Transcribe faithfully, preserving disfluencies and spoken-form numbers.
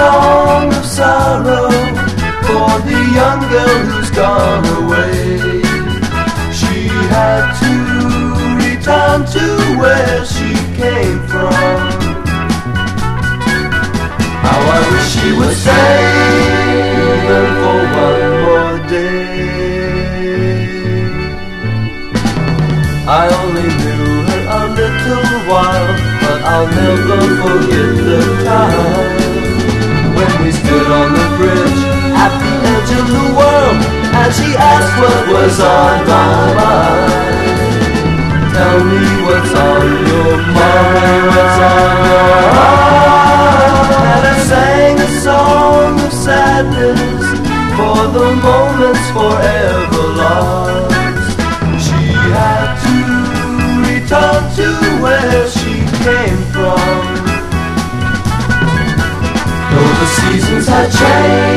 song of sorrow for the young girl who's gone away. She had to return to where she came from. How I wish she would stay even for one more day. I only knew her a little while, but I'll never forget the time when we stood on the bridge at the edge of the world, and she asked what was on my mind. Tell me what's on your mind, what's on your heart. And I sang a song of sadness for the moments forever lost. She had to return to where she came from. Though the seasons had changed